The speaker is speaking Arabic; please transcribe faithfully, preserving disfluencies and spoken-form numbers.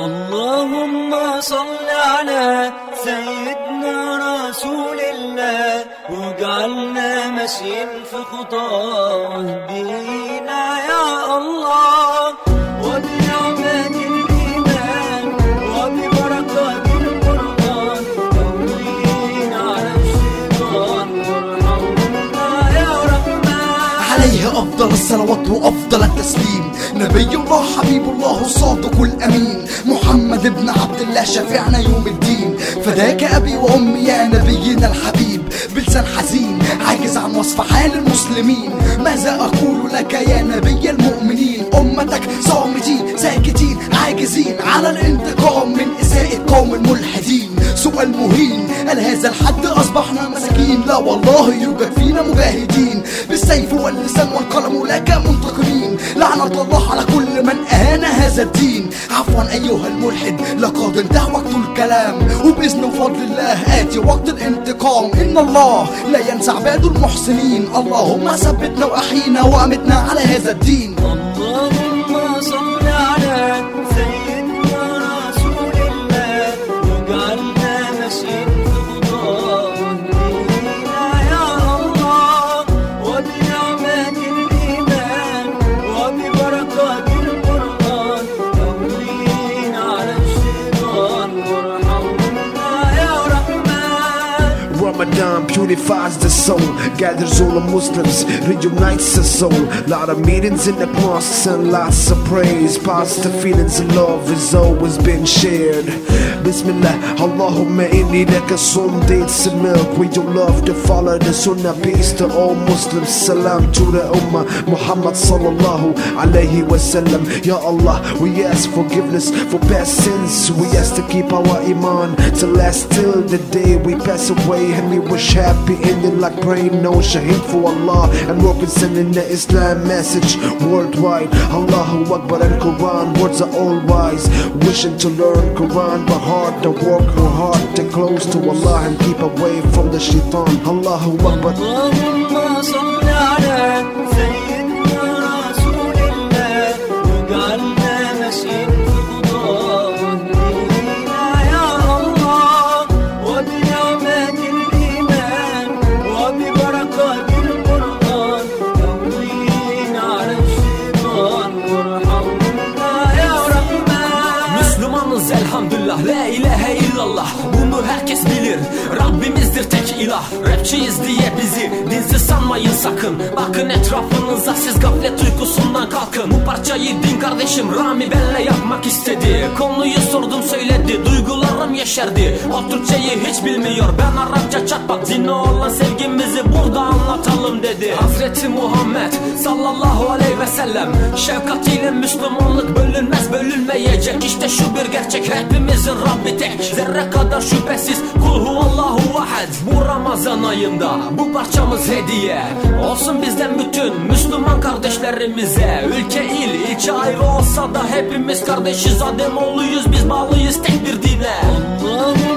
اللهم صل على سيدنا رسول الله واجعلنا ماشيين في خطاه واهدينا يا الله وبنعمة الإيمان وببركات القرآن قوينا على الشيطان وارحمنا يا رحمن. عليه أفضل الصلوات وأفضل التسليم نبي الله حبيب الله الصادق الأمين محمد ابن عبد الله شفيعنا يوم الدين. فداك أبي وأمي يا نبينا الحبيب بلسان حزين عاجز عن وصف حال المسلمين. ماذا أقول لك يا نبي المؤمنين؟ أمتك صامتين ساكتين عاجزين على الانتقام من إساءة قوم الملحدين. سؤال مهين هل هذا الحد أصبحنا مساكين؟ لا والله يوجد فينا مجاهدين بالسيف واللسان والقلم لك منتقمين. لعنة الله على كل من أهان هذا الدين. عفوا أيها الملحد لقد انتهى وقت الكلام وبإذن وفضل الله آتي وقت الانتقام. إن الله لا ينسى عباده المحسنين. اللهم ثبتنا وأحيينا وأمتنا على هذا الدين. اللهم صل على سيدنا رسول الله واجعلنا ماشيين في خطاه واهدينا يا الله وبنعمة الإيمان وببركات القرآن قوينا على الشيطان وارحمنا يا رحمن. Ramadan purifies the soul, gathers all the Muslims, reunites the soul. Lot of meetings in the mosques and lots of praise. Positive feelings and love has always been shared. Bismillah, Allahumma inni laka some dates and milk. We do love to follow the sunnah. Peace to all Muslims. Salam to the ummah. Muhammad sallallahu alayhi wa sallam. Ya Allah, we ask forgiveness for past sins. We ask to keep our iman to last till the day we pass away. And we wish happy ending like praying no shaheed for Allah and representing the Islam message worldwide. Allahu Akbar and Quran words are all wise. Wishing to learn Quran by heart and work hard to close to Allah and keep away from the shaitan. Allahu Akbar. اللهم صل على سيدنا رسول الله واجعلنا ماشيين في خطاه واهدينا يا الله وبنعمة الإيمان وببركات القرآن قوينا على الشيطان وارحمنا يا رحمن. Müslümanız elhamdülillah, la ilahe illallah. Bunu herkes bilir, Rabbimizdir tek ilah. Rapçiyiz diye bizi dinsiz sanmayın sakın. Bakın etrafınıza, siz gaflet uykusundan kalkın. Bu parçayı din kardeşim Rami benle yapmak istedi. Konuyu sordum söyledi, duygularım yeşerdi. O Türkçeyi hiç bilmiyor, ben Arapça çatpat. Zina olan sevgimizi burada anlatalım dedi. Hazreti Muhammed sallallahu aleyhi ve sellem şefkatiyle Müslümanlık bölünmez bölünmeyecek. İşte şu bir gerçek, hepimizin Rabbi tek. Zerre kadar şüphesiz kul huvallahu ahad. Bu Ramazan ayında bu parçamız hediye olsun bizden bütün Müslüman kardeşlerimize. Ülke il ilçe ayrı olsa da hepimiz kardeşiz. Ademoğluyuz biz, bağlıyız tek bir dine. Allah'ım